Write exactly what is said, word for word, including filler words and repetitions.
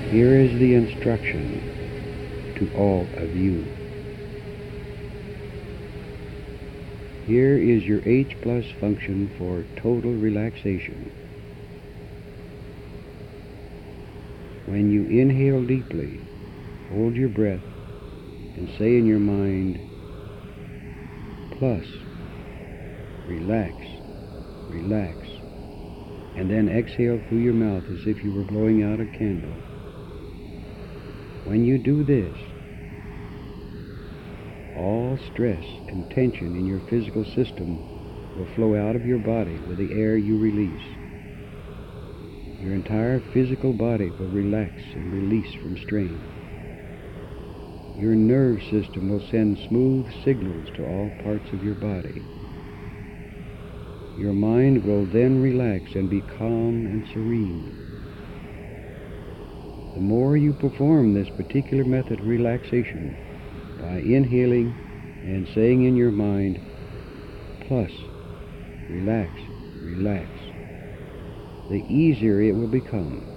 Here is the instruction to all of you. Here is your H plus function for total relaxation. When you inhale deeply, hold your breath and say in your mind, plus, relax, relax, and then exhale through your mouth as if you were blowing out a candle. When you do this, all stress and tension in your physical system will flow out of your body with the air you release. Your entire physical body will relax and release from strain. Your nerve system will send smooth signals to all parts of your body. Your mind will then relax and be calm and serene. The more you perform this particular method of relaxation by inhaling and saying in your mind, plus, relax, relax, the easier it will become